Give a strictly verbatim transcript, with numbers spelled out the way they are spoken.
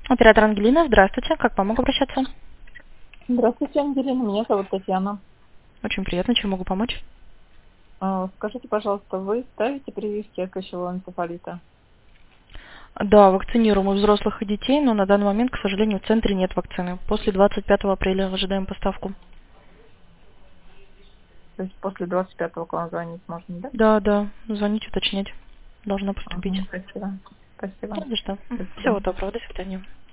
Оператор Ангелина, здравствуйте. Как вам могу обращаться? Здравствуйте, Ангелина. Меня зовут Татьяна. Очень приятно. Чем могу помочь? А, Скажите, пожалуйста, вы ставите прививки от кощевого энцефалита? Да, вакцинируем и взрослых, и детей, но на данный момент, к сожалению, в центре нет вакцины. После двадцать пятого апреля ожидаем поставку. То есть после двадцать пятого к вам звонить можно, да? Да, да. Звонить, уточнять. Должна поступить. Ага, спасибо. Спасибо. Не за что. До Всего свидания. доброго. До свидания.